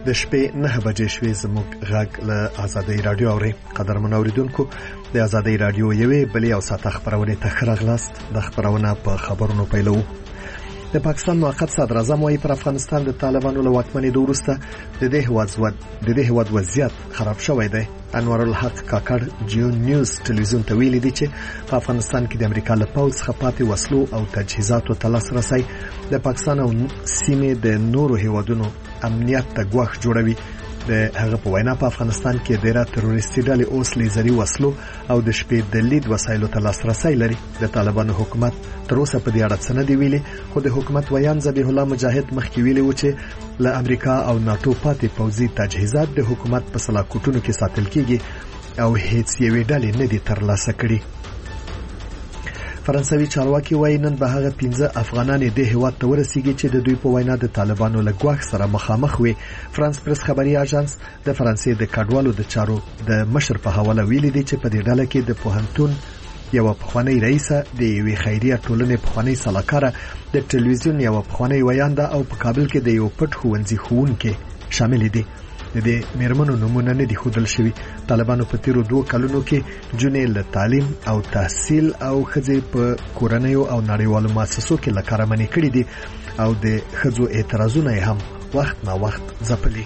د شپې 9 بجې شوې. زموږ غږ له آزادۍ رادیو اوري. قدرمن اوریدونکو، د آزادۍ رادیو یوې بلې او ساته خبرونه ته ښه راغلاست. د خبرونه په خبرونو پیلو. د پاکستان موقت صدر اعظم وايي پر افغانستان د طالبانو له واکمنۍ وروسته د دې هیواد وضعیت خراب شوی دی. انور الحق کاکړ جیو نیوز ټلویزیون ته ویلي دي چې په افغانستان کې د امریکا له پوځ څخه پاتې وسلو او تجهیزاتو ته لاسرسی د پاکستان او سیمې د نورو هیوادونو امنیت ته ګواښ جوړوي. د هغه په وینا په افغانستان کې ډېر تروریستي ډلې اوس لیزري وسلو او د شپې د لید وسایلو ته لاسرسی لري. د طالبانو حکومت تر اوسه په دې اړه څه نه دی ویلي، خو د حکومت ویان ذبیح الله مجاهد مخکې ویلي و چې له امریکا او ناتو پاتې پوځي تجهیزات د حکومت په سلاکوټونو کې ساتل کیږي او هیڅ یوې ډلې نه دي ترلاسه کړي. فرانسوي چارواکي وایي نن به هغه 15 افغانان د هیواد ته ورسیږي چې د دوی په وینا د طالبانو له ګواښ سره مخامخ وي. فرانس پریس خبري اژانس د فرانسې د کډوالو د چارو د مشر په حواله ویلي دی چې په دې ډله کې د پوهنتون یو پخوانی رئیسه د یوې خیریه ټولنې پخوانی سلاکاره د ټلویزیون یو پخوانی ویانده او په کابل کې د یو پټ ښوونځي ښوونکي شامل دي. د دې میرمنو نمونه نه دي ښودل شوي. طالبانو په تیرو 2 کلونو کې جنې له تعلیم او تحصیل او ښځې په کورنیو او نړیوالو مؤسسو کې له کاره منې کړي دي او د ښځو اعتراضونه هم وخت نا وخت ځپلي.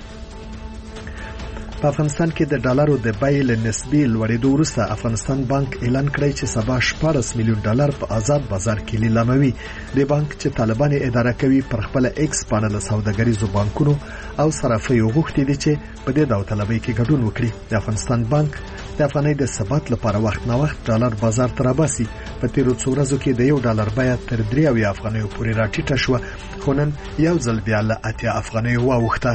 په افغانستان کې د ډالرو د بیې له نسبي لوړېدو وروسته افغانستان بانک اعلان کړی چې سبا 14 میلیون ډالر په آزاد بازار کې لیلاموي. د بانک چې طالبان اداره کوي پر خپل ایکس پاڼه له سوداګریزو بانکونو او صرافیو غوښتي دي چې په دې داوطلبۍ کې ګډون وکړي. د افغانستان بانک د افغانۍ د ثبات لپاره وخت نا وخت ډالر بازار ته راباسي. په تیرو څو ورځو کې د $1 بیه تر 3 افغانیو پورې راټیټه شوه، خو نن یو ځل بیا له 8 افغانیو واوښته.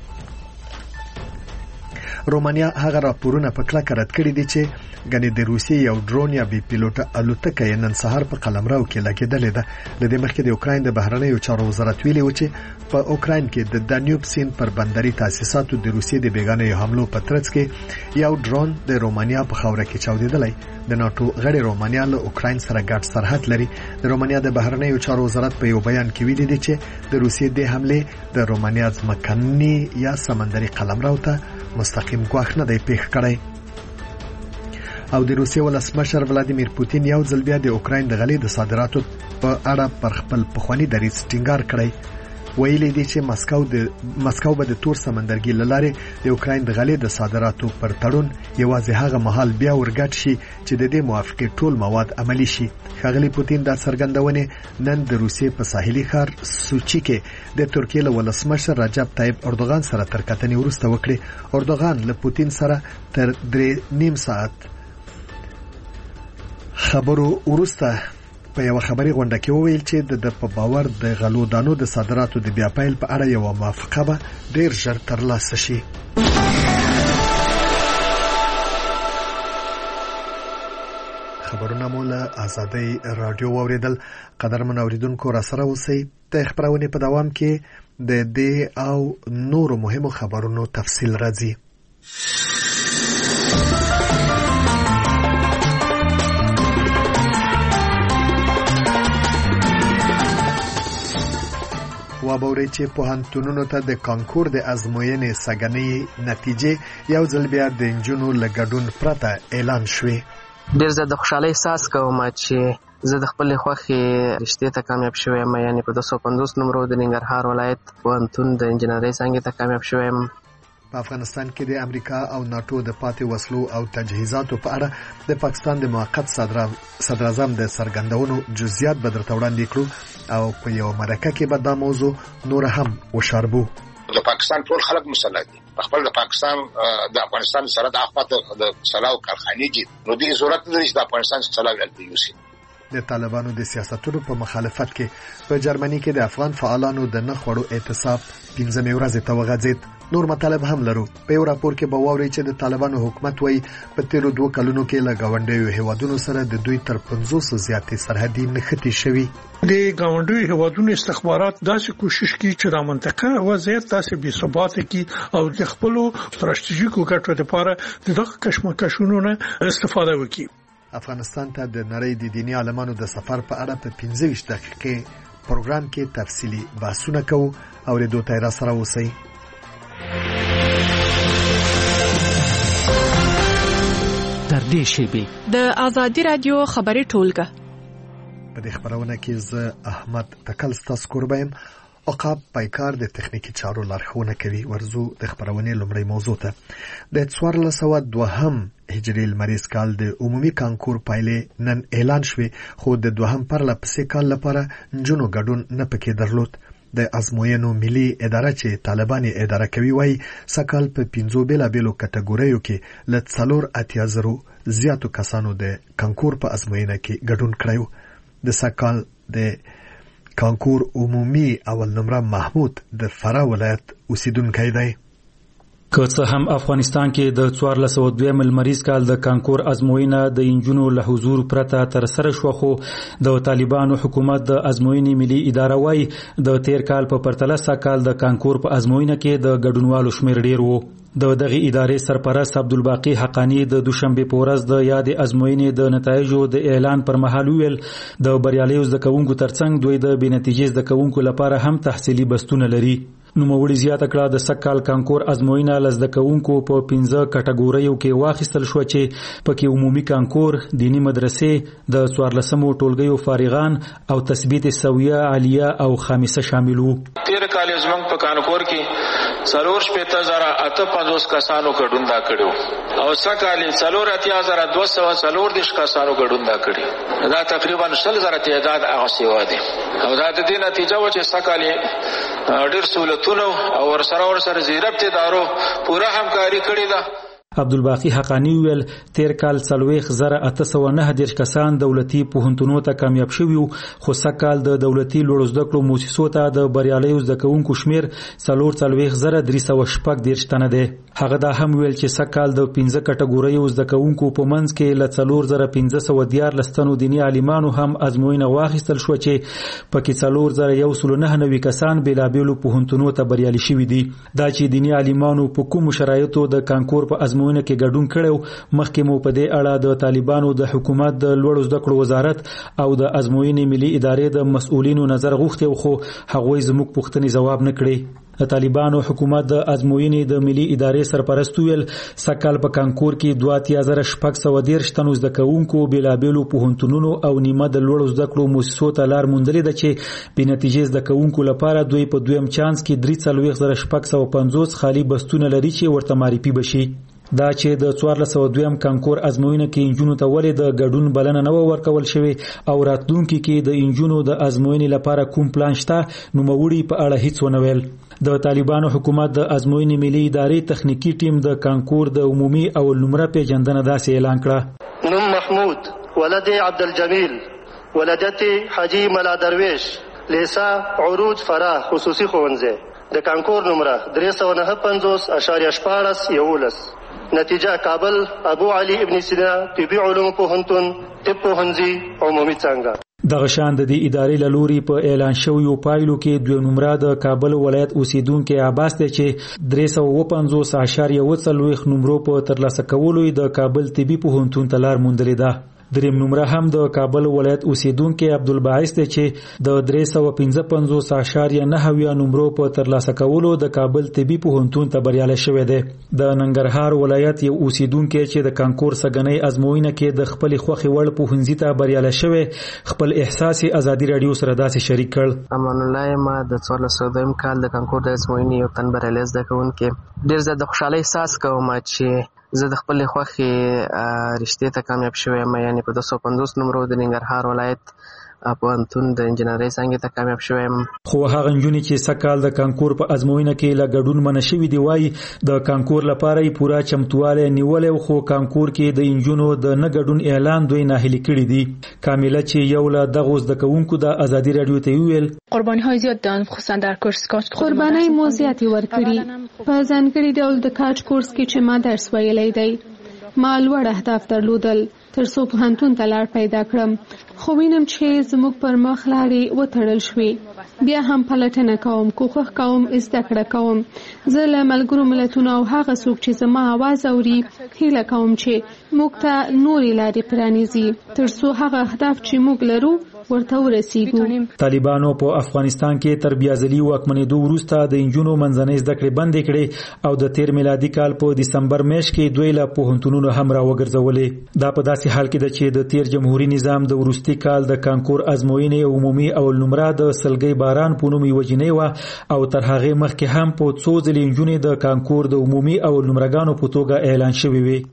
رومانیا هغه راپورونه په کلکه رد کړي دي چې غني د روسیې یو ډرون یا بي پیلوټه الوتکه نن سهار په قلمرو کې لګیدلې ده. د دې مخکې د اوکراین د بهرنیو چارو وزارت ویلي و چې په اوکراین کې د دانیوب سیند پر بندري تاسیساتو د روسیې د بیگانه حملو په ترڅ کې یو ډرون د رومانیا په خاوره کې چاودیدلی. د ناتو غړي رومانیا له اوکراین سره ګډ سرحد لري. د رومانیا د بهرنیو چارو وزارت په یو بیان کې ویلي دی چې د روسیې د حمله د رومانیا ځمکني یا سمندري قلمرو ته مستقیم ګواښ نه دی پیښ کړی. او د روسیې ولسمشر ولادیمیر پوتین یو ځل بیا د اوکراین د غلې د صادراتو په اړه پر خپل پخوانی دریځ ټینګار کړی. ویلي دی چې مسکو به د تور سمندرګي لاره د اوکراین د غلې د صادراتو پر تړون یوازې هغه مهال بیا ورګټ شي چې د دې موافقه ټول مواد عملی شي. ښاغلی پوتین دا څرګندونه نن د روسیې په ساحلي ښار سوچي کې د ترکیې له ولسمشر رجب طیب اردوغان سره تر کتنې وروسته وکړي. اردوغان له پوتین سره تر 3.5 ساعت خبرو وروسته په یو خبري غونډه کې وویل چې د په باور د غلو دانو د صادراتو د بیا پیل په اړه یو موافقه به ډیر ژر ترلاسه شي. خبرونه مو له آزادۍ رادیو واوریدل. قدرمن اوریدونکو را سره اوسئ. د خبرونه په دوام کې د دې او نورو مهمو خبرونو تفصیل راځي. وابوري چې پوهنتونونو ته د کانکور د ازموینې سګنې نتیجې یو ځل بیا د انجونو لګډون پرته اعلان شوې. ډېر زه د خوشحالۍ احساس کوم چې زه د خپل خوښې رشتې ته کامیاب شوم، یعنی په 250 نمرو د ننګرهار ولایت پوهنتون د انجنیرۍ څانګې ته کامیاب شوم. په افغانستان کې د امریکا او ناتو د پاتې وسلو او تجهیزاتو په اړه د پاکستان د موقت صدر اعظم د څرګندونو جزئیات به درته وړاندې کړو او په یو مرکه کې به دا موضوع نور هم وشاربو. د پاکستان ټول خلک مسلح دي. خپل د پاکستان د افغانستان سره د اخواته د سلاو کارخانې دي، نو دې ضرورت لري چې د افغانستان سلاو ولته یوسي. د طالبانو د سیاستونو په مخالفت کې په جرمني کې د افغان فعالانو د نخړو اعتصاب 15 ورځې ته وغځید. نور مطالب هم لرو. په یو راپور کې به واوري چې د طالبانو حکومت وایي په تیرو 2 کلونو کې له گاونډیو هیوادونو سره د دوی تر 500 زیاتې سرحدي نښتې شوي. د گاونډیو هیوادونو استخبارات داسې کوشش کوي چې د منطقه وضعیت داسې بې ثباته کړي او د خپل ستراتیژیکو ګټو لپاره دغه کشمکشونو نه استفاده وکړي. افغانستان ته د نړۍ د دیني عالمانو د سفر په اړه په 15 دقیقې پروګرام کې تفصیلی بحثونه کوو او د دوی را سره اوسئ. تر دې شیبې د آزادي رادیو خبري ټولګه په دې خبرونه کې زه احمد تکل ستاسو قربان عقاب پایکار د تخنیکی چارو لارښوونه کوي. ورزو د خبرونې لومړی موضوع ته د 1402 هجري لمریز کال د عمومي کانکور پایلې نن اعلان شوې، خو د دوهم پرله پسې کال لپاره نجونو ګډون نه پکې درلود. د ازموینو ملي اداره چې طالبان اداره کوي وایي سکال په 15 بیلابیلو کټګوریو کې له 480,000 زیاتو کسانو د کانکور په ازموینه کې ګډون کړی. د سکال د کانکور عمومي اول نمره محمود د فراه ولایت اوسیدونکی دی. که څه هم افغانستان کې د 1402 لمریز کال د کانکور ازموینه د انجونو له حضور پرته تر سره شو، خو د طالبانو حکومت د ازموینې ملي اداره وايي د تیر کال په پرتله سکال د کانکور په ازموینه کې د ګډونوالو شمیر ډیر وو. د دغه ادارې سرپرست عبدالباقی حقانی د دوشنبه په ورځ د یاد ازموینې د نتایجو د اعلان پر مهال ویل د بریالیو زده کوونکو ترڅنګ دوی د بې نتیجې زده کوونکو لپاره هم تحصیلي بستونه لري. نوموړي زیاته کړه د سکال کانکور ازموینه لزده کوونکو په 15 کټګوریو کې واخیستل شو چې پکې عمومي کانکور، دینی مدرسې، د 14مو ټولګیو فارغان او تثبیت سویه عالیه او خامسه شامل وو. تیر کال زمنګ په کانکور کې 458,850 کسانو ګډون دا کړو او سکال 48240 کسانو ګډون دا کړی. دا تقریبا 100,000 تعداد هغه سیوا دي او دا د دې نتیجه و چې سکال ډېر سہولتونه او ورسره زیربط ادارو پوره همکاري کړې ده. عبدالباقی حقانی ویل تیر کال 4,809 کسان دولتي پوهنتونونو ته کامیاب شوي، خو سکال د دولتي لوړو زده کړو مؤسسو ته د بریالیو زده کوونکو شمیر 4,310 تنه دی. هغه دا هم ویل چې سکال د 15 کټګوریو زده کوونکو په منځ کې له 4,514 تنو دیني عالمانو هم ازموینه واخیستل شو چې پکې 4,199 کسان بېلابېلو پوهنتونونو ته بریالي شوي دي. دا چې دیني عالمانو په کومو شرایطو د کانکور په ازموینه کې ګډون کړو، مخکې مو په دې اړه د طالبانو د حکومت د لوړو زده کړو وزارت او د ازموینې ملي ادارې د مسؤلینو نظر غوښتي، خو هغوی زموږ پوښتنې ځواب نه کړي. د طالبانو حکومت د ازموینې د ملي ادارې سرپرست ویل سکال په کانکور کې 2,613 تنو زده کوونکو بېلابېلو پوهنتونونو او نیمه د لوړو زده کړو مؤسسو ته لار موندلې ده چې بې نتیجې زده کوونکو لپاره دوی په دویم چانس کې 43,650 خالي بستونه لري چې ورته معرفي بشي. دا چې د 1402 کانکور ازموینه کې انجونو ته ولې د ګډون بلنه نه ورکول شوې او راتلونکي کې د انجونو د ازموینې لپاره کوم پلان شته، نوموړي په اړه هیڅ ونه ویل. د طالبانو حکومت د ازموینې ملي ادارې تخنیکی ټیم د کانکور د عمومي او نمره پیژندنه داسې اعلان کړه: نوم محمود، ولد عبدالجمیل، ولدتي حاجی ملا درویش، لیسا عروج فراه خصوصي ښوونځی، د کانکور نمره 359.14 نتیجه کابل ابو علي ابن سینا طبي علوم پوهنتون طب پوهنځي عمومي څنګه. دغه شان د دې ادارې له لوري په اعلان شویو پایلو کې دوه نمره د کابل ولایت اوسیدونکو عباس ته چې 350.40 نمرو په ترلاسه کولو د کابل طبي پوهنتون ته لار موندلې ده. دریم نمره هم د کابل ولایت اوسیدونکو عبدالباعث ته چې د 355.9 نمرو په ترلاسه کولو د کابل طبي پوهنتون ته بریالی شوی دی. د ننګرهار ولایت یو اوسیدونکو چې د کانکور سګنۍ ازموینه کې د خپل خوخي وړ پوهنځي ته بریالی شوی خپل احساس آزادي رادیو سره داسې شریک کړ. امان الله ما د 1402 کال د کانکور د ازموینې یو تن بریالی زده کوونکی ډیر زیات خوشاله احساس کوم چې زه د خپل خوخي رشتې ته کامیاب شوم، یعنی په 250 نمرو د ننګرهار ولایت پوهنتون د انجنیري څانګې ته کامیاب شوم. خو هغه نجونې چې سکال د کانکور په ازموینه کې له ګډون منع شوي دي وایي د کانکور لپاره یې پوره چمتوالی نیولی، خو کانکور کې د انجونو د نه ګډون اعلان دوی ناهیلي کړي دي. کامله چې یو له دغو زده کوونکو د ازادي رادیو ته ویل قربانی‌های زیاد دادن، خصوصا در کورس کاج. قربانۍ مو زیاتې ورکړي په ځانګړي ډول د کاج کورس کې چې ما درس ویلی دی. ما لوړ اهداف درلودل تر څو پوهنتون ته لار پیدا کړم، خو وینم چې زموږ پر مخ لارې وتړل شوې. بیا هم پلټنه کوم، کوښښ کوم، زده کړه کوم. زه له ملګرو ملتونو او هغه څوک چې زما आवाज اوري هیله کوم چې موږ ته نورې لارې پرانیزي ترڅو هغه اهداف چې موږ لرو ورته ورسیږو. طالبانو په افغانستان کې تر بیا ځلي واکمنېدو وروسته د انجونو منځنۍ زده کړې بندې کړې او د تیر میلادي کال په دسمبر میاشت کې دوی له پوهنتونونو هم راوګرځولې. دا په داسې حال کې ده چې د تیر جمهوریت نظام د وروستي کال د کانکور ازموینې عمومي اول نمره د سلګۍ باران په نوم یوه جینۍ وه او تر هغې مخکې هم په څو ځلې انجونې د کانکور د عمومي اول نمرګانو په توګه اعلان شوې وې.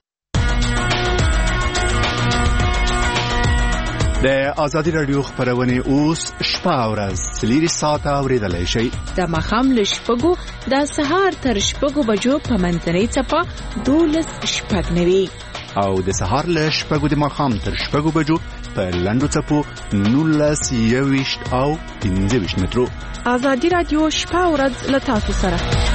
د آزادي رادیو خبرونه اوس شپه او ورځ 3 ساعته اوریدلای شئ. د ماښام له 6 د سهار تر 6 بجو په منځنۍ څپه 12:09 او د سهار له 6 د ماښام تر 6 بجو په لنډو څپو 19:20 او 15 مترو. آزادي رادیو شپه او ورځ له تاسو سره.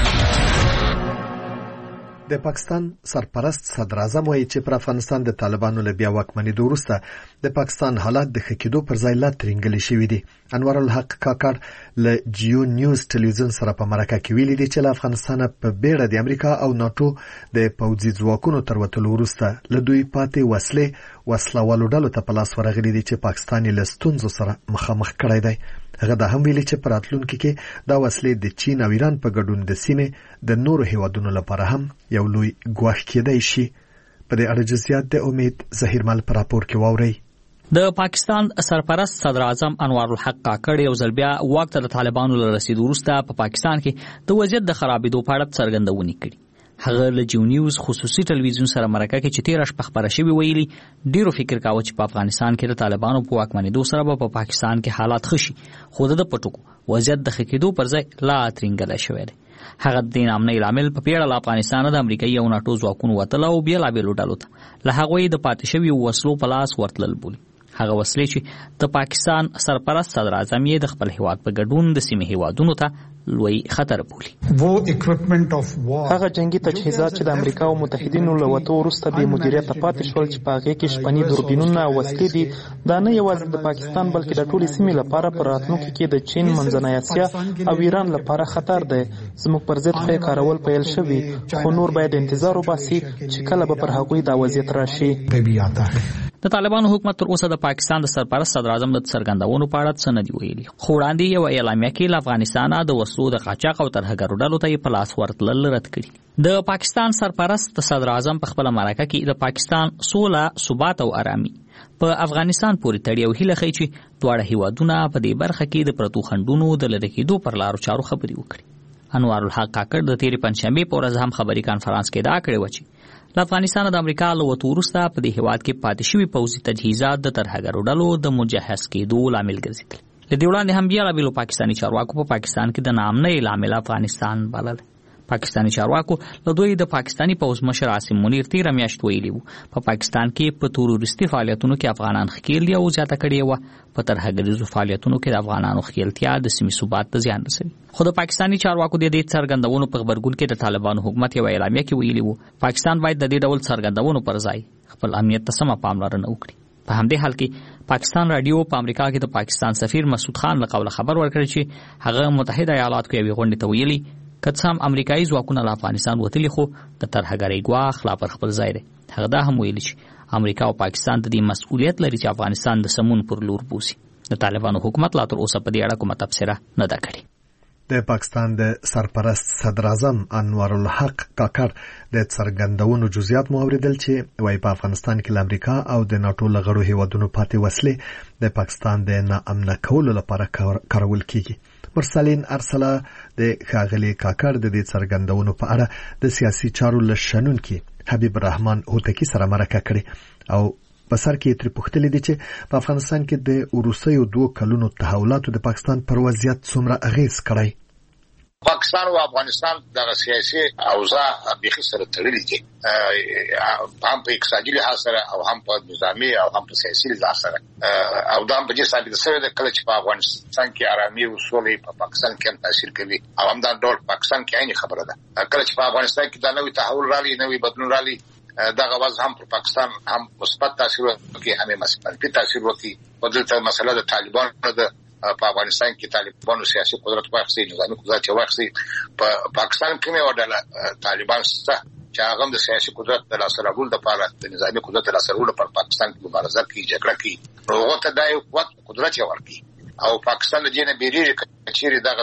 د پاکستان سرپرست صدر اعظم وایي چې پر افغانستان د طالبانو له بیا واکمنېدو وروسته د پاکستان حالات د ښه کېدو پر ځای لا ترینګلې شوي دي. انور الحق کاکړ له جیو نیوز ټلویزیون سره په مرکه کې ویلي دي چې له افغانستان په بیړه د امریکا او ناتو د پوځي ځواکونو تر وتلو وروسته له دوی پاتې وسلوالو ډلو ته په لاس ورغلي دي چې پاکستان یې له ستونزو سره مخامخ کړی دی. هغه دا هم ویلي چې په راتلونکي کې دا وسلې د چین او ایران په ګډون د سیمې د نورو هیوادونو لپاره هم یو لوی ګواښ کېدای شي. په دې اړه جزئیات د امید ظهیرمل په راپور کې واورئ. د پاکستان سرپرست صدر اعظم انور الحق کاکړ یو ځل بیا واک ته د طالبانو له رسیدو وروسته په پاکستان کې د وضعیت د خرابېدو په اړه څرګندونې کړې. هغه له جیو نیوز خصوصي ټلویزیون سره مرکه کې چې 13 شپه خبره شوې ویلي ډیرو فکر کاوه چې په افغانستان کې د طالبانو په واکمنېدو سره په پاکستان کې حالات ښه شي، خو د پټوکو وضعیت د ښه کېدو پر ځای لا ترینګلی شوی دی. هغه د دې نامنۍ لامل په پیړه له افغانستان د امریکایي او ناټو ځواکونو وتل او بېلابېلو ډلو ته له هغوی د پاتې شویو وسلو په لاس ورتلل بولي. هغه وسلې چې د پاکستان سرپرست صدر اعظم یې د خپل هیواد په ګډون د سیمې هیوادونو ته لوی خطر بولي. هغه جنگي تجهیزات چې د امریکا او متحدینو له وتو وروسته بې مدیریته پاتې شول چې په هغې کې شپني دوربینونه او وسلې دي، دا نه یوازې د پاکستان بلکې د ټولې سیمې لپاره په راتلونکي کې د چین، منځنۍ اسیا او ایران لپاره خطر دی. زموږ پر ضد خو کارول پیل شوي، خو نور باید انتظار وباسي چې کله به پر هغوی دا وضعیت راشي. د طالبانو حکومت تر اوسه د پاکستان د سرپرست صدر اعظم د څرګندونو په اړه څه نه دي ویلي، خو وړاندې یو اعلامیه کې له افغانستانه د وسلو د قاچاق او ترهګرو ډلو ته په لاس ورتلل رد کړي. د پاکستان سرپرست صدر اعظم په خپله مرکه کې د پاکستان سوله، ثبات او آرامي په افغانستان پورې تړي او هیله ښیي چې دواړه هیوادونه په دې برخه کې د پرتو خنډونو د لرې کېدو پر لارو چارو خبرې وکړي. انور الحق کاکړ د تېرې پنجشنبې په ورځ هم خبري کانفرانس کې ادعا کړې وه چې له افغانستان د امریکا له وتو وروسته په دې هیواد کې پاتې شوي پوځي تجهیزات د ترهګرو ډلو د مجهز کېدو لامل ګرځېدل. له دې وړاندې هم بېلابېلو پاکستاني چارواکو په پاکستان کې د ناامنۍ لامل افغانستان بللی. پاکستاني چارواکو له دوی د پاکستاني پوځ مشر عاصم منیر تېره میاشت ویلي وو په پاکستان کې په تروریستي فعالیتونو کې افغانان ښکېل دي او زیاته کړې وه په ترهګریزو فعالیتونو کې د افغانانو ښکېلتیا د سیمې ثبات ته زیان رسوي. خو د پاکستاني چارواکو د دې څرګندونو په غبرګون کې د طالبانو حکومت یوه اعلامیه کې ویلي وو پاکستان باید د دې ډول څرګندونو پر ځای خپل امنیت ته سمه پاملرنه وکړي. په همدې حال کې پاکستان رادیو په امریکا کې د پاکستان سفیر مسعود خان له قوله خبر ورکړی چې هغه متحده ایالاتو یوې غونډې ته ویلي که څه هم امریکایي ځواکونه له افغانستان وتلي خو د ترهګرۍ ګواښ لا پر خپل ځای دی. هغه دا هم ویلي چې امریکا او پاکستان د دې مسؤلیت لري چې افغانستان د سمون پر لور بوسي. د طالبانو حکومت لا تر اوسه په دې اړه کومه تبصره نه ده کړې. د پاکستان د سرپرست صدر اعظم انور الحق کاکړ د څرګندونو جزئیات مو اوریدل چې وايي په افغانستان کې له امریکا او د ناټو له غړو هیوادونو پاتې وسلې د پاکستان د ناامنه کولو لپاره کارول کیږي. مرسلین ارسله د ښاغلي کاکړ د دې څرګندونو په اړه د سیاسي چارو له شنونکي حبیب الرحمن هوتکی سره مرکه کړې او په سر کې ترې پوښتلي دي چې په افغانستان کې د وروستیو 2 کلونو تحولاتو د پاکستان پر وضعیت څومره اغیز کړی. پاکستان او افغانستان د سیاسي اوضاع بیخي سره تړلي دي، هم په اقتصادي لحاظ سره او هم په نظامي او هم په سیاسي لحاظ سره، او دا هم په دې ثابته شوې ده کله چې په افغانستان کې آرامي او سولې په پاکستان کې هم تاثیر کوي او هم دا ډول پاکستان کې عین خبره ده. کله چې په افغانستان کې دا نوې تحول رالي، نوې بدلون رالي، دغه وضع هم پر پاکستان هم مثبت تاثیر وکړي هم منفي تاثیر وکړي. په دې مسله د طالبانو د په افغانستان کې طالبانو سیاسي قدرت واخیسي، نظامي قدرت واخیسي. په پاکستان کې مې وډاله طالبان څخه چې هغه د سیاسي قدرت د لاسته راوړلو لپاره د نظامي قدرت د لاسته راوړلو لپاره پاکستان کې مبارزه کوي، جګړه کوي، هغه ته د یو قدرت ورکړي. او پاکستان د جنه بیریږي چې دغه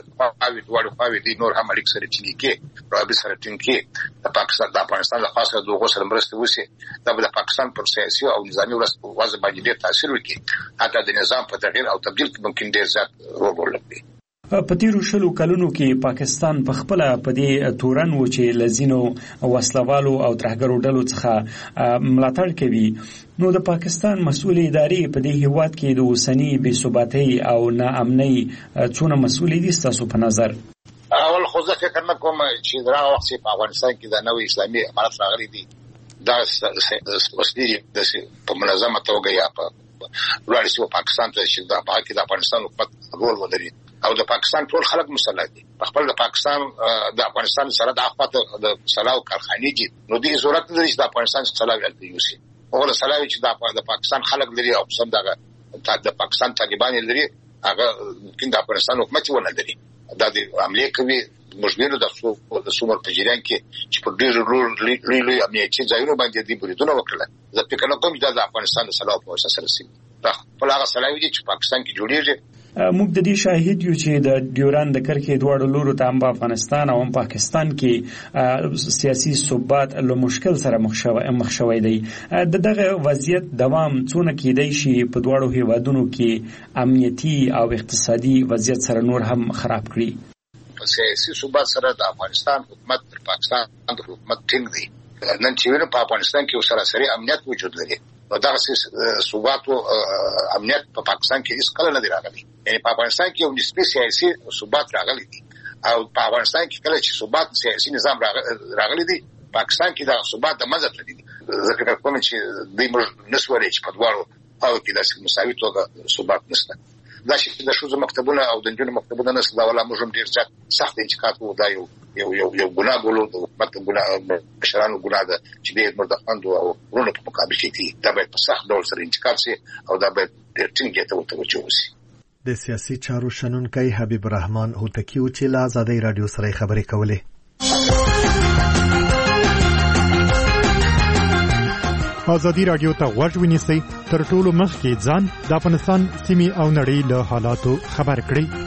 دوه خواوې دي نور هم اړیک سره چلی کې رابطه سره ټینګ کې د پاکستان د افغانستان د خاصه دغه سره مرسته وسی د پاکستان پر سیاسي او نظامي وضع باندې ډېر تاثیر وکړي، حتی د نظام په تغییر او تبديل کې ممکن ډېر زیات رول ولري. په تیرو شلو کلونو کې پاکستان په خپل په دې تورن و چې لزینو وسلوالو او ترهګرو ډلو څخه ملاتړ کوي، نو د پاکستان مسؤل ادارې په دې هیواد کې د اوسنی بې ثباتۍ او ناامنۍ څونه مسؤل دي ستاسو په نظر؟ اول خو زه فکر نه کوم چې دا وخت په افغانستان کې د نوې اسلامي امارت راغلي دي دا وسلې په منظمه توګه یا په وړاندې شو پاکستان ته چې د پاکستان د افغانستان حکومت رول ولري او د پاکستان ټول خلک مسلح دي. خپل د پاکستان د افغانستان سره د اخوات د سلاو کارخانې دي، نو دې ضرورت لري چې د افغانستان سلاو ولري یوسي او د سلاوي چې د پاکستان خلک لري او سم د پاکستان طالبان لري هغه ممکن د افغانستان حکومت ونه لري. دا د عملیات کوي مجبور د سومر په جریان کې چې په ډېر لوی امنیتي ځایونو باندې دي بریدونه وکړل. زه فکر نه کوم چې د افغانستان د سلاو په واسطه سره سي دا په هغه سلاوي چې پاکستان کې جوړیږي. موږ د دې شاهد یو چې د ډیوران د کرښې دواړو لورو ته هم په افغانستان او هم پاکستان کې سیاسي ثبات له مشکل سره مخ شوی دی. دغه وضعیت دوام څونه کېدای شي په دواړو هیوادونو کې امنیتي او اقتصادي وضعیت سره نور هم خراب کړي؟ په سیاسي ثبات سره د افغانستان حکومت تر پاکستان د حکومت ټینګ دی. نن چې وینو په افغانستان کې سراسري امنیت وجود لري، نو دا ثبات او امنیت په پاکستان کې هیڅ کله نه دی راغلی. یعنی په افغانستان کې یو نسبی سیاسي ثبات راغلی دی او په افغانستان کې کله چې ثبات سیاسي نظام راغلی دی پاکستان کې دا ثبات د مزه تللی دی. ځکه کوم چې د موږ نسوري چې په دواړو او کې د مساوي توګه ثبات نشته. دا چې د شوزو مکتبونه او د جنونو مکتبونه نسل دا ولا موږ ډیر سخت انتقاد وو، دا یو ګناه ګولو د حکومت ګناه بشرانو ګناه ده چې د مردخاندو او ورونو په مقابل کې دي. دا باید په سخت ډول سره انتقاد شي او دا باید ډیر ټینګه توجه وشي. د سیاسي چارو شنونکی حبیب الرحمن هوتکی چې له آزادۍ رادیو سره خبرې کولې. آزادی رادیو ته غوږ ونیسئ، تر ټولو مخکې ځان د افغانستان سیمې او نړۍ له حالاتو خبر کړئ.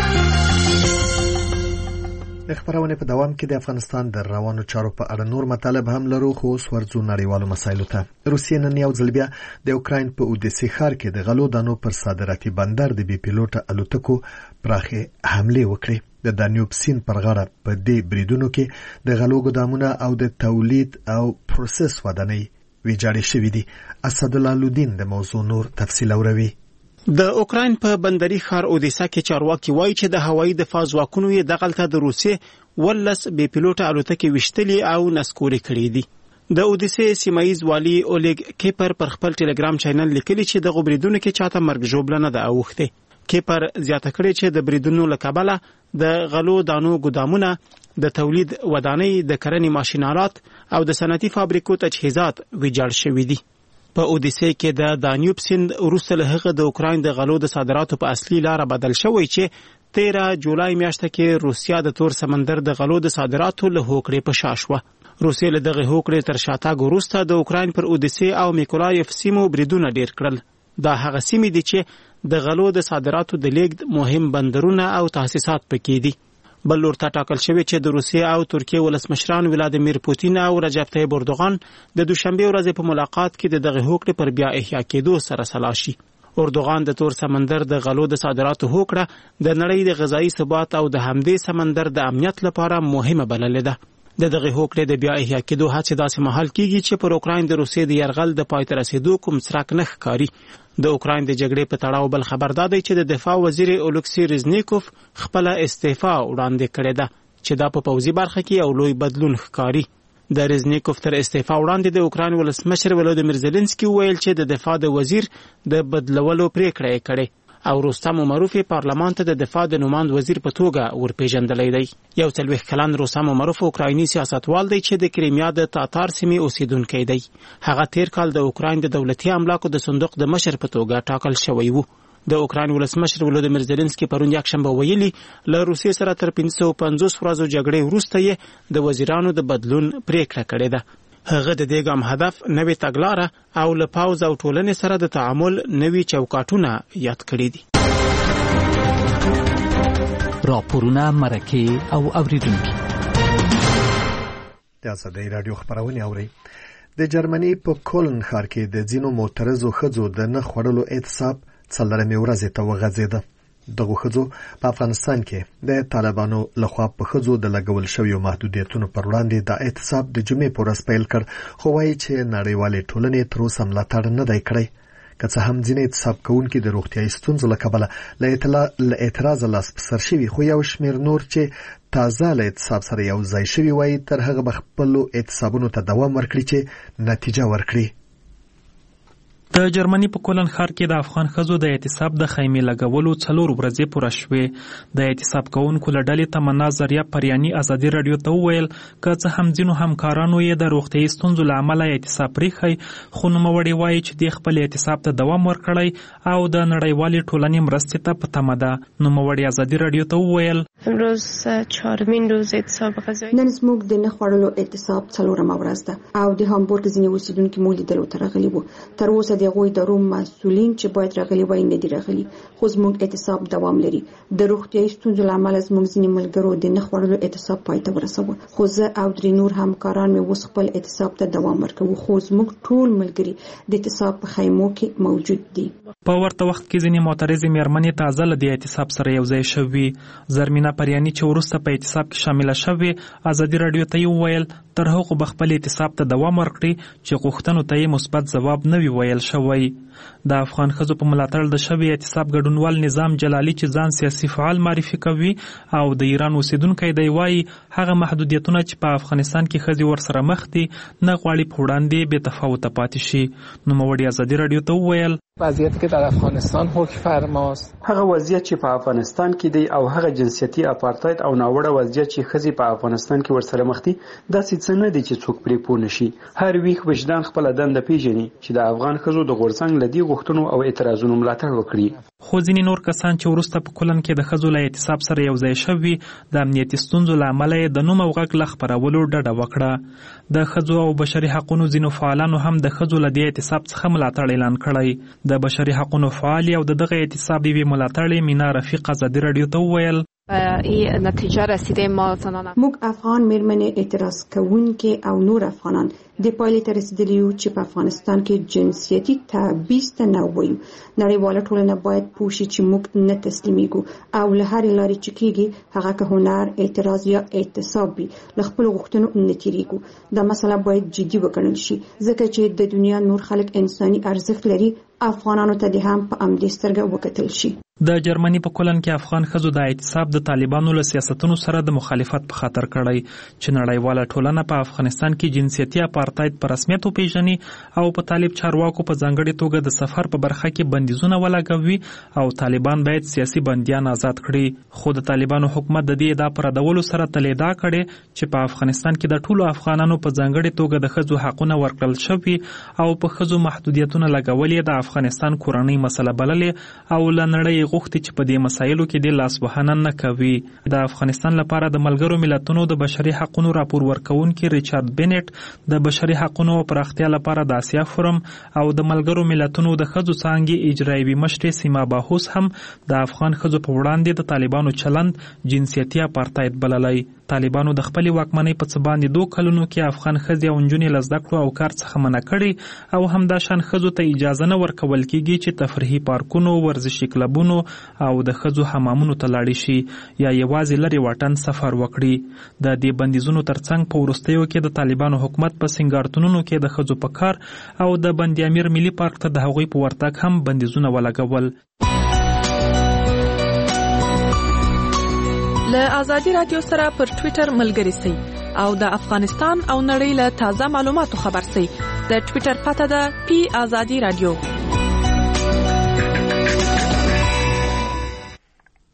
د خبرونه په دوام کې د افغانستان د روانو چارو په اړه نور مطالب هم لرو، خو ورځو نړیوالو مسایلو ته. روسیې نن یو ځل بیا د اوکراین په اودیسې ښار کې د غلو دانو پر صادراتي بندر د بي پیلوټه الوتکو پراخه حمله وکړې. د دانیوب سیند پر غاړه په دې بریدونو کې د غلو ګدامونه او د تولید او پروسس ودانۍ ویجاړې شوې دي. اسدالله لودین د موضوع نور تفصیل اوروي. د اوکراین په بندري ښار اودیسا کې چارواکي وایي چې د هوایي دفاع ځواکونو یې دغلته د روسیې 18 بي پیلوټه الوتکې وشتلې او نسکوري کړې دي. د اودیسې سیمایي والي اولګ کیپر پر خپل ټلګرام چینل لیکلي چې د غبريدونو کې چاته مرګ ژوبله نه ده اوخته. کیپر زیاته کړې چې د بریدونو له کبله د غلو دانو ګدامونه، د تولید ودانۍ، د کرنې ماشینالات او د صنعتي فابریکو تجهیزات ویجاړ شوي دي. په اودیسې کې د دانیوب سیند وروسته له هغه د اوکراین د غلو د صادراتو په اصلي لاره بدل شوی چې 13 جولای میاشته کې روسیا د تور سمندر د غلو د صادراتو له هوکړې په شا شوه. روسیا له دغه هوکړې تر شاتګ وروسته د اوکراین پر اودیسې او میکولایف سیمو بریدونه ډیر کړل. دا هغه سیمې دي چې د غلو د صادراتو د لیږد مهم بندرونه او تاسیسات پکې دي. بل لورته ټاکل شوی چې د روسیې او ترکیې ولسمشران ولادیمیر پوتین او رجب طیب اردوغان د دوشنبه ورځې په ملاقات کې د دغه هوکړې پر بیا احیا کېدو سره سلا شي. اردوغان د تور سمندر د غلو د صادراتو هوکړه د نړۍ د غذایی ثبات او د همدې سمندر د امنیت لپاره مهمه بللې ده. د دغه هوکړې د بیا احیا کېدو هڅې داسې مهال کیږي چې پر اوکراین د روسیې د یرغل د پای ته رسیدو کوم څرک نه ښکاري. د اوکراین د جګړې په تړاو بل خبر دادی چې د دفاع وزیر اولکسی رزنیکوف خپل استعفا وړاندې کړې ده چې دا په پوځي برخه کې یو لوی بدلون ښکاري. د رزنیکوف تر استعفا وړاندې د اوکراین ولسمشر ولودیمیر زيلنسکي ویل چې د دفاع د وزیر د بدلولو پریکړه یې کړې او رستم عمروف پارلمان ته د دفاع د نوماند وزیر په توګه ورپېژندلی دی. 40 کلن رستم عمروف اوکرایني سیاستوال دی چې د کریمیا د تاتار سیمې اوسیدونکی دی. هغه تیر کال د اوکراین د دولتي املاکو د صندوق د مشر په توګه ټاکل شوی و. د اوکراین ولسمشر ولودیمیر زيلنسکي پرون یکشنبه ویلي له روسیې سره تر 550 ورځو جګړې وروسته یې د وزیرانو د بدلون پریکړه کړې ده. هغه د دې ګام هدف نوې تګلاره او له پاوز او ټولنې سره د تعامل نوې چوکاټونه یاد کړي دي. راپورونه مرکه او اوریدونکو د ازادي رادیو خبرونه اوري. د جرمني په کولن ښار کې د ځینو معترضو ښځو د نه خوړلو اعتصاب څلورمې ورځې ته وغځېده. دغه ښځو په افغانستان کې د طالبانو لخوا په ښځو د لګول شویو محدودیتونو پر وړاندې د اعتصاب د جمعې په ورځ پیل کړ، خو وایي چې نړیوالې ټولنې تر اوسه ملاتړ نه دی کړی. که څه هم ځینې اعتصاب کوونکي د روغتیايي ستونزو له کبله له اعتراضه لاس په سر شوي، خو یو شمېر نور چې تازه له اعتصاب سره یو ځای شوي وایي تر هغه به خپلو اعتصابونو ته دوام ورکړي چې نتیجه ورکړي. د جرمني په کولن ښار کې د افغان ښځو د اعتصاب د خیمې لګولو 4 ورځې پوره شوې. د اعتصاب کوونکو له ډلې تمنا زریه پریاني ازادي رادیو ته وویل که څه هم ځینو همکارانو یې د روغتیايي ستونزو له امله اعتصاب پرېښی، خو نوموړې وایي چې د خپل اعتصاب ته دوام ورکړی او د نړیوالې ټولنې مرستې ته په تمه ده. نوموړې ازادي رادیو ته وویل امروز 4مین روز اعتصاب غذایی. نن زموږ د نه خوړلو اعتصاب 4مه ورځ ده او د هامبورګ ځینې اوسیدونکي مو لیدلو ته راغلي وو. تر اوسه د هغوی د روم مسؤلین چې باید راغلي وای نه دي راغلي، خو زموږ اعتصاب دوام لري. د روغتیايي ستونزو له امله زموږ ځینې ملګرو د نه خوړلو اعتصاب پای ته ورساوه، خو زه او درې نور همکاران مې اوس خپل اعتصاب ته دوام ورکوو، خو زموږ ټول ملګري د اعتصاب په خیمو کې موجود دي. په ورته وخت کې ځینې معترضې مېرمنې تازه له دې اعتصاب سره یو ځای شوي. زرمینه پریاني چې وروسته په اعتصاب کې شامله شوې ازادي رادیو ته یې وویل تر هغو به خپل اعتصاب ته دوام ورکړي چې غوښتنو ته یې مثبت ځواب نه وي ویل شوی. د افغان ښځو په ملاتړ د شوي اعتصاب ګډونوال نظام جلالي چې ځان سیاسي فعال معرفي کوي او د ایران اوسیدونکی دی وایي هغه محدودیتونه چې په افغانستان کې ښځې ورسره مخ دي نه غواړي په وړاندې بې تفاوته پاتې شي. نوموړي ازادي رادیو ته وویل وضعیتی که در افغانستان حکم فرماست، هغه وضعیت چې په افغانستان کې دی او هغه جنسیتي اپارتاید او ناوړه وضعیت چې ښځې په افغانستان کې ورسره مخ دي داسې څه نه دي چې څوک پرې پوه نشي. هر ویښ وجدان خپله دنده پیژني چې د افغان ښځو د غورځنګ له دې غوښتنو او اعتراضونو ملاتړ وکړي. خو ځینې نور کسان چې وروسته په کولن کې د ښځو له اعتصاب سره یو ځای شوي د امنیتي ستونزو له امله یې د نوم او غږ له خپرولو ډډه وکړه. د ښځو او بشري حقونو ځینو فعالانو هم د ښځو له دې اعتصاب څخه ملاتړ اعلان کړی. د بشري حقونو فعالي او دغه اعتصاب دی ملاتړ مینا رفیق ازادي رادیو ته وویل این نتیجه رسیده ما زنان موږ افغان میرمنې اعتراض کوونکي او نور افغانان د پایلې ته رسیدلي یو چې په افغانستان کې جنسیتي تبعیض ته نه وایو. نړیواله ټولنه باید پوه شي چې موږ نه تسلیمیږو او له هرې لارې چې کېږي هغه که هنر اعتراض یا اعتصاب وي له خپلو غوښتنو نه تېرېږو. دا مسله باید جدي وګڼل شي ځکه چې د دنیا نور خلک انساني ارزښت لري، افغانانو ته د هم په همدې سترګه وکتل شي. د جرمني په کولن کې افغان ښځو د اعتصاب د طالبانو له سیاستونو سره د مخالفت په خاطر کړی چې نړیواله ټولنه په افغانستان کې جنسیتي اپارتاید په رسمیت وپیژني او په طالب چارواکو په ځانګړې توګه د سفر په برخه کې بندیزونه ولګوي او طالبان باید سیاسي بندیان آزاد کړي. خو د طالبانو حکومت د دې ادعا پر ردولو سره تل ادعا کړې چې په افغانستان کې د ټولو افغانانو په ځانګړې توګه د ښځو حقونه ورکړل شوي او په ښځو محدودیتونه لګول د افغانستان کورنۍ مسله بللې او له نړۍ غوښتي چې په دې مسایلو کې د لاس وهنه نه کوي. د افغانستان لپاره د ملګرو ملتونو د بشري حقوقو راپور ورکونکي ریچارډ بینټ د بشري حقوقو پراختیا لپاره د آسیا فورم او د ملګرو ملتونو د ښځو څانګې اجرایي مشرې سیما باهوس هم د افغان ښځو په وړاندې د طالبانو چلند جنسیتي اپارتاید بللی. طالبانو د خپل واکمنۍ په څه باندې 2 کلونو کې افغان ښځې او نجونې له زده کړو او کار څخه منع کړي او همدا شان ښځو ته اجازه نه ورکول کیږي چې تفریحي پارکونو، ورزشي کلبونو او د ښځو حمامونو ته لاړې شي یا یوازې لرې واټن سفر وکړي. د دې بندیزونو ترڅنګ په وروستیو کې د طالبانو حکومت په سنگارتونونو کې د ښځو په کار او د بندي امیر ملي پارک ته د هغوی په ورتګ هم بندیزونه ولګول. له ازادي رادیو سره پر ټوئیټر ملګري سئ او د افغانستان او نړۍ له تازه معلوماتو خبر سئ. د ټوئیټر پته ده پی ازادي رادیو.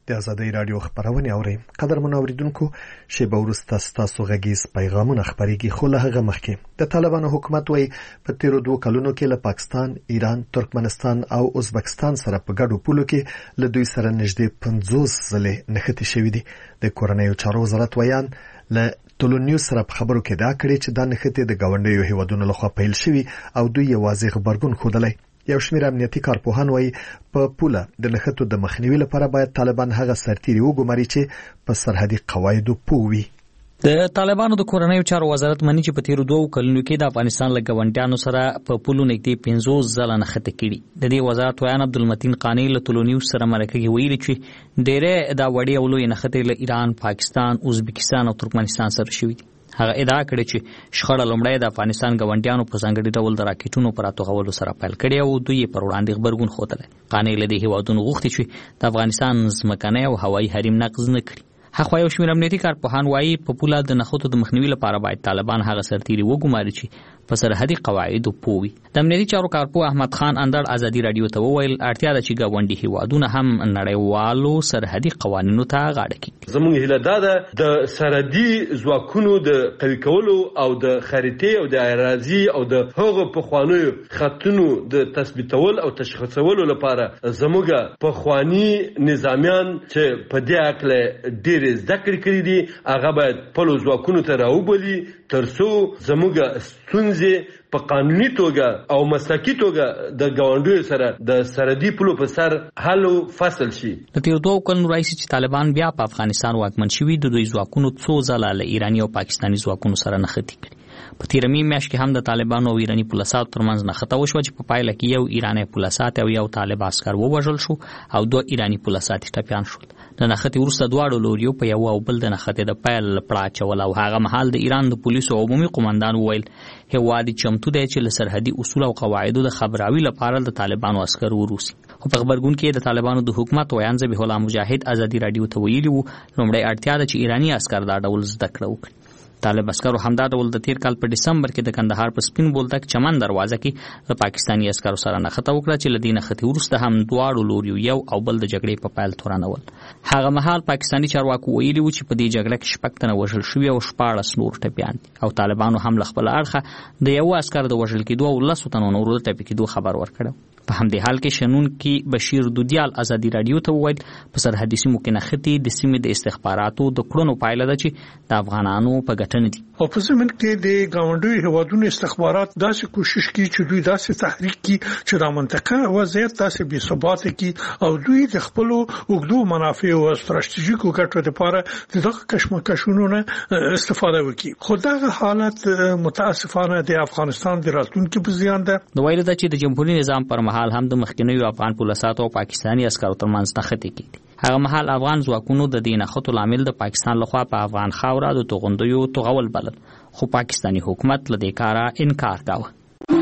د آزادۍ رادیو خبرونه اورئ. قدرمن اوریدونکو، شیبه وروسته ستاسو غږیز پیغامونه خبرېږي، خو له هغه مخکې د طالبانو حکومت وایي په تیرو 2 کلونو کې له پاکستان، ایران، ترکمنستان او ازبکستان سره په ګډو پولو کې له دوی سره نږدې 50 ځلې نښتې شوې دي. د کورنیو چارو وزارت ویان له ټولنیوز سره په خبرو کې دا کړی چې دا نښتې د ګاونډیو هیوادونو لخوا پیل شوي او دوی یوازې غبرګون ښودلی. یو شمېر امنیتي کارپوهان وایي په پوله د نښتو د مخنیوي لپاره باید طالبان هغه سرتیري وګماري چې په سرحدي قواعدو پوه وي. د طالبانو د کورنیو چارو وزارت مني چې په تیرو 2 کلونو کې د افغانستان له ګاونډیانو سره په پولو نږدې 50 ځله نښتې کړي. د دې وزارت ویان عبدالمتین قانی له ټولنیوز سره مرکه کې ویلي چې ډېرې دا وړې او لویې نښتې له ایران، پاکستان، ازبکستان او ترکمنستان سره شوي دي. هغه ادعا کړې چې شخړه لومړی د افغانستان ګاونډیانو په ځانګړي ډول د راکټونو پر اتوغولو سره پیل کړې او دوی پر وړاندې غبرګون ښودلی. قانع له دې هیوادونو غوښتي چې د افغانستان ځمکنی او هوایي حریم نقض نه کړي. هغه یو شمېر امنیتي کارپوهان وایي په پوله د نښتو د مخنیوي لپاره باید طالبان هغه سرتیري وګماري چې په سرحدي قواعدو پوه وي. د امنیتي چارو کارپوه احمد خان اندړ ازادي رادیو ته وویل اړتیا ده چې ګاونډي هیوادونه هم نړیوالو سرحدي قوانینو ته غاړه کړي. زموږ هیله دا ده د سرحدي ځواکونو د قوي کولو او د خریطې او د اراضي او د هغو پخوانیو خطونو د تثبیتول او تشخیصولو لپاره زموږ پخوانی نظامیان چې په دې اړه ډېر زده کړې دي هغه باید خپلو ځواکونو ته راوبلي ترڅو زموږ ستونزې په قانوني توګه او مسلکي توګه د ګاونډیو سره د سرحدي پولو په سر حل او فصل شي. د تیرو 2 کلونو راهیسې چې طالبان بیا په افغانستان واکمن شوي د دوی ځواکونو څو ځله له ایراني او پاکستاني ځواکونو سره نښتې کړي. په تیرمي میاشت کې هم د طالبانو او ایراني پولیسو ترمنځ نښته وشوه چې په پایله کې یو ایرانی پولیسات او یو طالب عسكر ووژل شو او 2 ایرانی پولیسات ټپیان شول. د نښتې وروسته دواړو لوریو په یو او بل د نښتې د پیل پړه اچول او هغه مهال د ایران د پولیسو عمومي قومندان وویل هیواد چمتو دی چې له سرحدي اصول او قواعدو د خبراوي لپاره د طالبانو عسكر وروسي. خو په خبرګون کې د طالبانو د حکومت ویان ذبیح الله مجاهد ازادي رادیو ته ویلي وو لومړی اړتیا ده چې ایرانی عسكر دا ډول زده کړه وکړي. طالب عسکرو همدا ډول د تیر کال په دسمبر کې د کندهار په سپین بولدک چمن دروازه کې د پاکستاني عسکرو سره نښته وکړه چې له دې نښتې وروسته هم دواړو لوریو یو او بل د جګړې په پیل تورنول. هغه مهال پاکستاني چارواکو ویلي وو چې په دې جګړه کې 6 تنه وژل شوي او 14 نور ټپیان دي او طالبانو هم له خپل اړخه د یو عسکر د وژل کېدو او 10 تنو نورو د ټپي کېدو خبر ورکړ. په همدې حال کې شنون کې بشیر دودیال ازادي رادیو ته وویل په سرحدي سیمو کې نښتې د سیمې د استخباراتو د کړنو پایله ده چې د افغانانو په ګټنه دي. او په زمين کې د ګاونډیو هیوادونو استخبارات داسې کوشش کوي چې دوی داسې تحریک کوي چې د منطقه وضعیت داسې بې ثبات کوي او دوی د خپل اوږدو منافع او ستراتیژیکو ګټو لپاره دغه کشمکشونو نه استفاده وکړي. خو دغه حالت متاسفانه د افغانستان د راتلونکي په زیان ده. نو ویل دا چې د جمهوریت نظام پر مهال هم د مخکینیو افغان پولیسو او پاکستاني عسکرو ترمنځ نښتې کېدې. هغه مهال افغان ځواکونو د دې نښتو لامل د پاکستان لخوا په افغان خاوره د توغندیو توغول بلل خو پاکستاني حکومت له دې کاره انکار کاوه.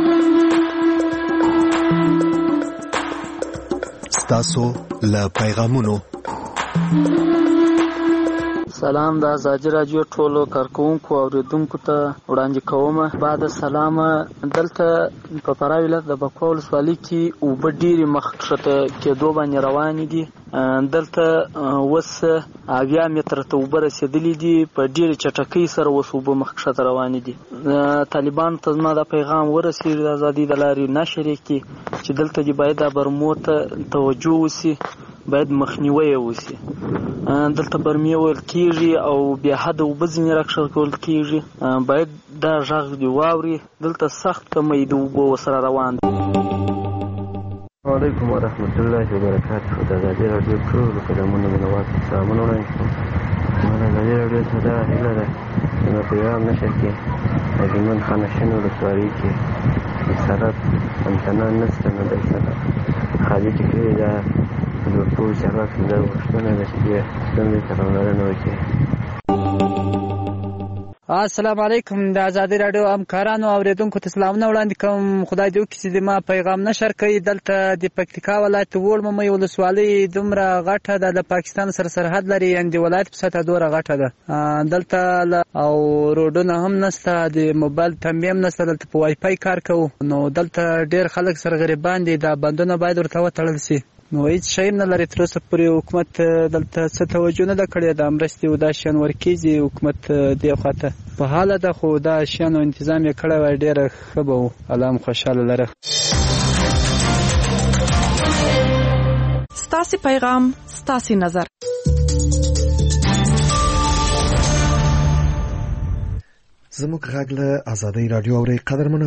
ستاسو له پیغامونو سلام د آزادي رادیو ټولو کارکونکو او اوریدونکو ته وړاندې کوم. بعد سلام دلته په فراه ولایت د بکوا ولسوالۍ کې اوبه ډېرې مخکښته کېدو باندې روانې دي. دلته اوس 80 متره ته اوبه رسېدلې دي په ډېرې چټکۍ سره اوس اوبه مخکښته روانې دي. طالبان ته زما دا پیغام ورسېږي د ازادۍ د لارې نشر کړي چې دلته دې باید د برمو ته توجه وشي، باید مخنیوی وشي. دلته برمې ویل کېږي او بیا حد اوبه ځینې راکښل کول کېږي، باید دا غږ دې واوري. دلته سخت کمی د اوبو سره روان دي. السلام علیکم ورحمت الله وبرکاته. د ازادي رادیو ټولو قدمونو منوات سلامونه وړاندې کوم. د ازادي رادیو څخه دا هیله ده چې په پیغام نشر کې د جمن خانشین ولسوالۍ کې د سرحد همچنان نشته، نو دی سره خالي ټکري ده د ټول چارواکو دا غوښتنه ده چې بیا ستونزې ته پاملرنه وکړي. السلام علیکم. د ازادي رادیو همکارانو او اوریدونکو ته سلامونه وړاندې کوم. خدای دې وکړي چې ما پیغام نشر کړي. دلته د پکتیکا ولایت وړممۍ ولسوالۍ دومره غټه ده، د پاکستان سره سرحد لري، یعنې د ولایت په سطحه دومره غټه ده. دلته او روډونه هم نشته، د موبایل تنبیه هم نشته. دلته په وای فای کار کوو، نو دلته ډېر خلک سره غریبان دي. دا بندونه باید ورته وتړل شي. نو هیڅ شی نه لري تر اوسه پورې حکومت دلته څه توجه نه ده کړې د مرستې او دا شیان ورکیږي حکومت دې خواته په حاله ده خو دا شیانو تنظیم یې کړی وای ډېره ښه به و الله هم خوشحاله لره. ستاسې پیغام ستاسې نظر. زموږ غږ له آزادۍ رادیو اورئ. قدرمنو